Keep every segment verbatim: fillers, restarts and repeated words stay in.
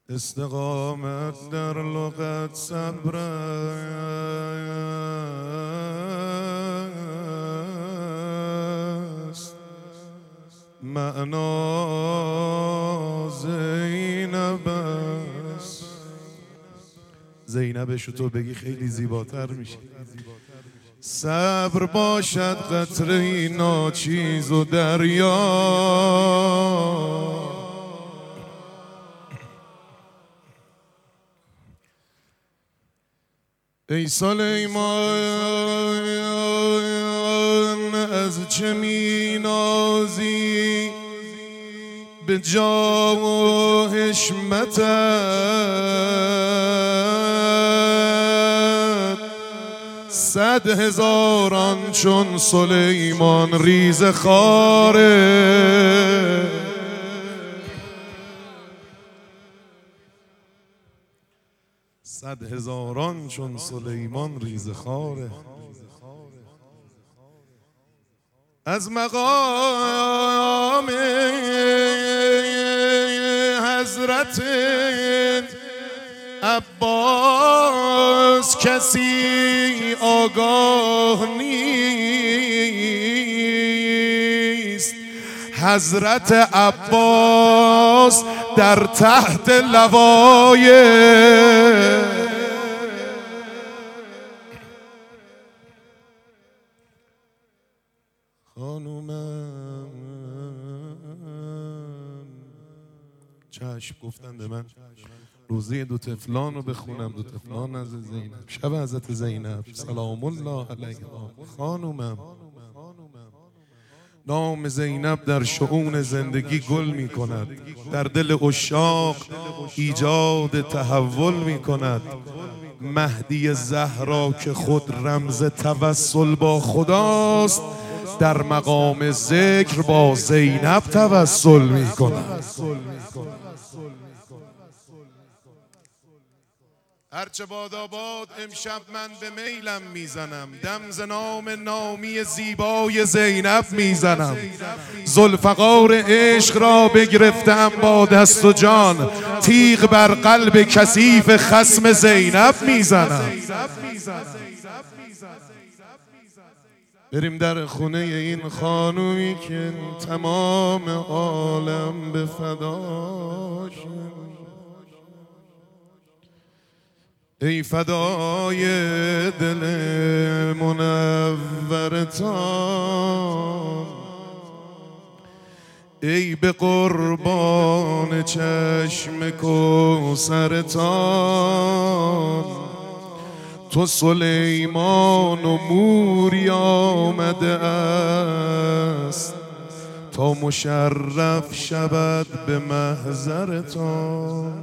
استقامت در لغت صبر است، معنا زینب است. زینبشو تو بگی خیلی زیباتر میشه. صبر باشد قطره ناچیز و دریا، ای سلیمان از چه می نازی به جا و حشمتت، صد هزاران چون سلیمان ریز خاره. صد هزاران چون سلیمان ریز خاره. از مقام حضرت عباس کسی آگاه نیست. حضرت عباس در تحت لوای خانومم. چشم گفتن به من روزه دو طفلان رو بخونم، دو طفلان از زینب، شب حضرت زینب سلام الله علیها. خانومم، نام زینب در شؤون زندگی گل می کند، در دل عشاق ایجاد تحول می کند. مهدی زهرا که خود رمز توسل با خداست، در مقام ذکر با زینب توسل می کند. هرچه باداباد امشب من به میلم میزنم، دم ز نام نامی زیبای زینب میزنم. ذوالفقار عشق را بگرفتم با دست و جان، تیغ بر قلب کثیف خصم زینب میزنم. بریم در خونه این خانومی که تمام عالم به فداش. ای فدای دل منورتان، ای به قربان چشم کوثرتان. تو سلیمان و موری آمده است تا مشرف شود به محضرتان.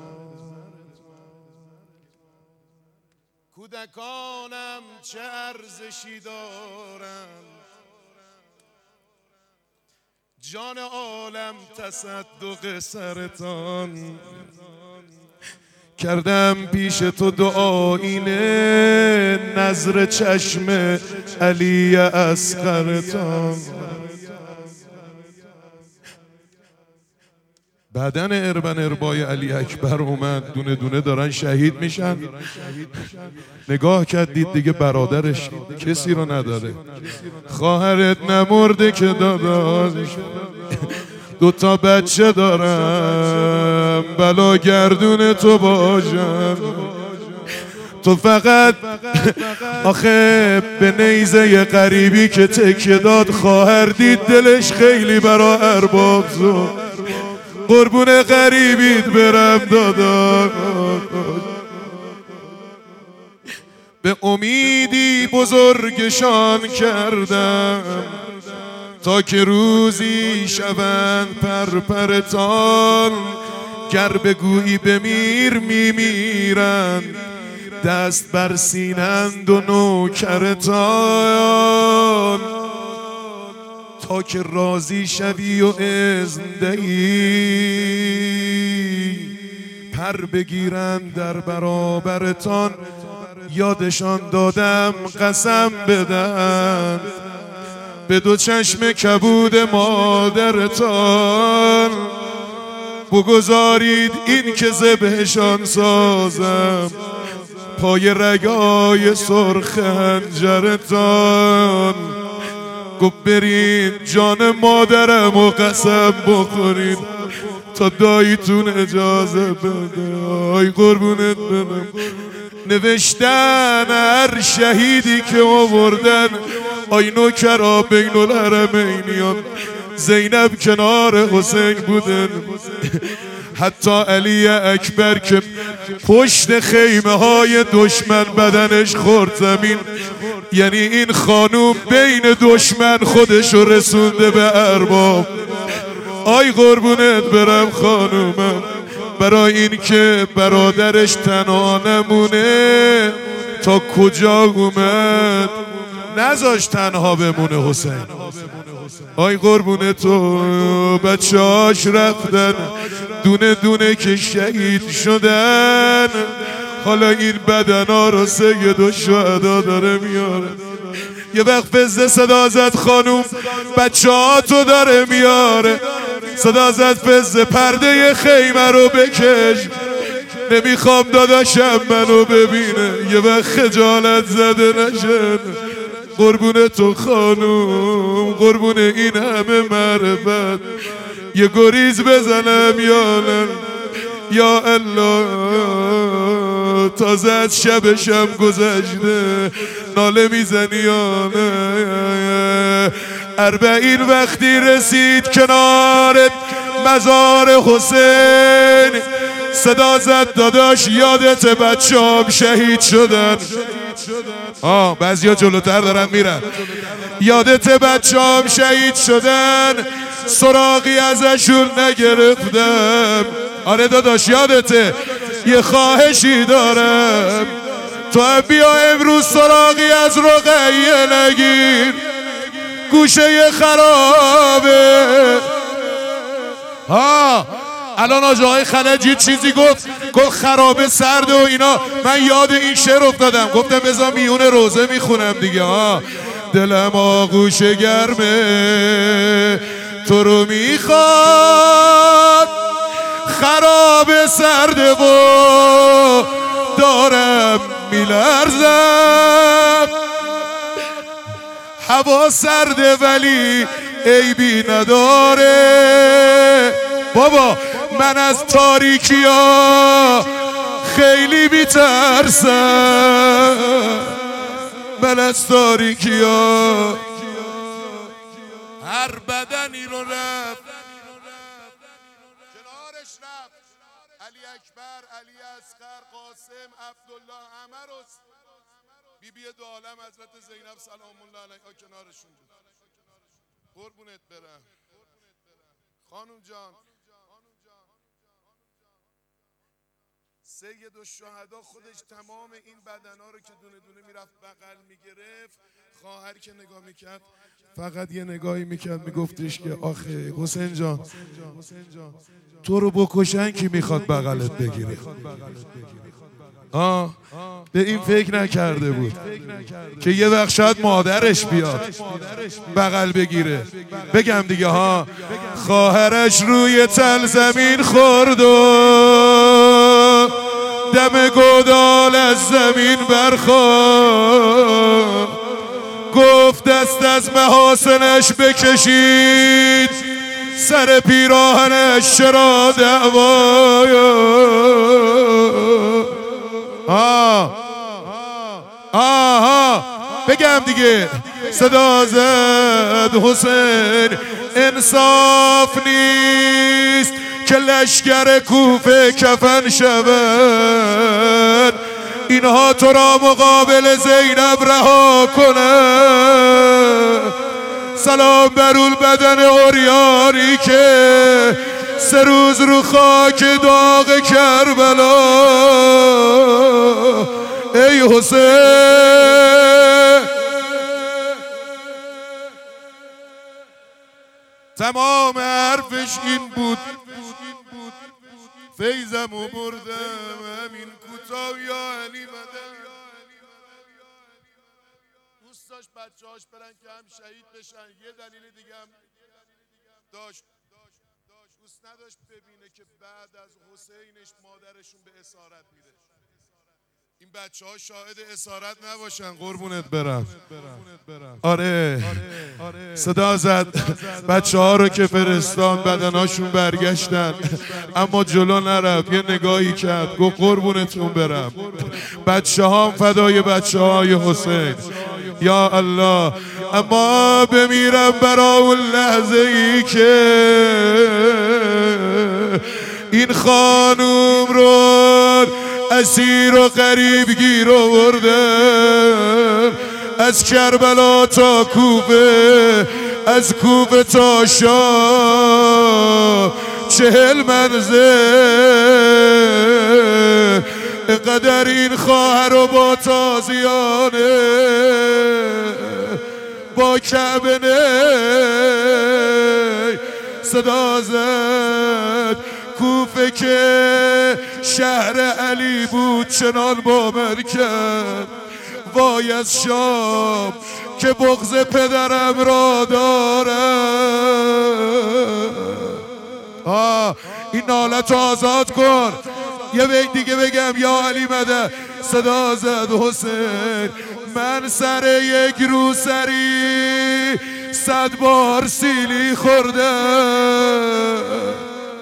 کودکانم چه ارزشی دارند، جان عالم تصدق سرتان. کردم پیش تو دو آینه، نظر چشم علی اصغرتان. بدن اربن اربای علی اکبر اومد، دونه دونه دارن شهید میشن. نگاه کرد دید دیگه برادرش کسی رو نداره. خواهرت نمرده که داداش، دوتا بچه دارم، بلا گردون تو باشم. تو فقط آخه به نیزه غریبی که تکیه داد خواهر دید، دلش خیلی برا ارباب زد. قربون غریبیت برم دادا، به امیدی بزرگشان کردم تا که روزی شوند پرپرتان. گر بگویی بمیر میمیرند، دست بر سینند و نوکرتان. تا که راضی شوی و اذن دهی، پر بگیرند در برابرتان. یادشان دادم قسم بدن به دو چشم کبود مادرتان. بگذارید این که ذبحشان سازم پای رگای سرخ خنجرتان. گفت برین جان مادرم و قسم بخورید تا داییتون اجازه بده. آی قربونت برم. نوشتن هر شهیدی که آوردن آی نوکرا بین الحرمینیان زینب کنار حسین بودن. حتی علی اکبر که پشت خیمه های دشمن بدنش خورد زمین، یعنی این خانوم بین دشمن خودشو رسونده به ارباب. آی قربونت برم خانومم، برای این که برادرش تنها نمونه تا کجا اومد نذاش تنها بمونه حسین. آی قربون تو بچه هاش رفتن دونه دونه که شهید شدن. حالا این بدن ها رو سید و شهدا داره میاره. یه وقت فزه صدا زد خانوم بچه ها تو داره میاره. صدا زد فزه پرده خیمه رو بکش، نمیخوام داداشم منو ببینه یه وقت خجالت زده نشن. قربون تو خانوم، قربون این همه معرفت، یه گریز بزنم یا نه؟ یا الله تازه از شبشم گذشته ناله میزنی یا نه؟ اربعین وقتی رسید کنار مزار حسین صدا زد داداش یادت بچه‌ام شهید شدن. آه بعضیا جلوتر دارن میرن. یادت بچه‌ام شهید شدن سراغی ازشون نگرفتم. آره داداش یادته. یه خواهشی دارم تو هم بیا امروز سراغی از رقیه نگیر، گوشه خرابه. ها الان آجه های خلجی چیزی گفت گفت خرابه سرده و اینا. من یاد این شعر افتادم گفتم بذار میون روزه میخونم دیگه. ها دلم آغوش گرمه تو رو میخواد، خرابه سرده و دارم میلرزم. هوا سرده ولی عیبی نداره. بابا من از تاریکی ها خیلی میترسم. من از تاریکی ها هر بدنی رو رفت کنارش رفت. علی اکبر، علی اصغر، قاسم، عبدالله همه رو بی بی دو عالم حضرت زینب سلام الله علیها کنارشون بود. قربونت برم خانم جان. سید الشهدا خودش تمام این بدنا رو که دونه دونه میرفت بغل میگرفت. خواهر که نگاه میکرد فقط یه نگاهی میکرد میگفتش که آخه حسین جان تو رو بکشن کی میخواد بغلت بگیره؟ آه به این فکر نکرده بود که یه وقت شاید مادرش بیاد بغل بگیره. بگم دیگه ها خواهرش روی تل زمین خورد و دم گودال از زمین برخورد. گفت دست از محاسنش بکشید سر پیراهنش چرا دعوایا. آه آه بگم دیگه صدا زد حسین انصاف نیست که لشکر کوفه کفن شود. اینها تو را مقابل زینب رها کنه. سلام بر اون بدن عریانی که سه روز رو خاک داغ کربلا. ای حسین تمام حرفش این بود فیضمو بردم همین کوتاه یا علی مدن. دوست داشت بچه هاش برن که هم شهید بشن. یه دلیل دیگه هم داشت. دوست نداشت ببینه که بعد از حسینش مادرشون به اسارت میره. این بچه ها شاهد اسارت نباشن قربونت برم. آره صدا زد بچه ها رو که فرستان بدناشون برگشتن اما جلو نرفت، یه نگاهی کرد گفت قربونتون برم بچه ها هم فدای بچه های حسین. یا الله اما بمیرم برا اون لحظه ای که این خانوم رو اسیر و غریب گیر آوردن از کربلا تا کوفه، از کوفه تا شام چهل منزل. قدر این خواهر و با تازیانه با کعبه نی صدا زد کوفه که شهر علی بود چنان باور کرد وای از شام که بغض پدرم را دارم. آه این نالت آزاد کن. یه بیت دیگه بگم یا علی مدد صدا زد حسین من سر یک روسری صد بار سیلی خوردم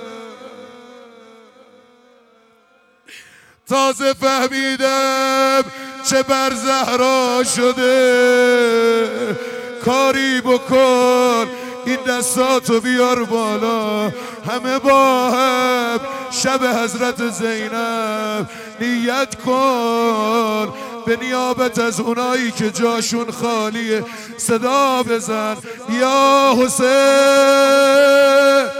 تازه فهمیدم چه بر زهرا شده. کاری بکن این دستاتو بیار بالا همه با هم شب حضرت زینب نیت کن به نیابت از اونایی که جاشون خالیه صدا بزن یا حسین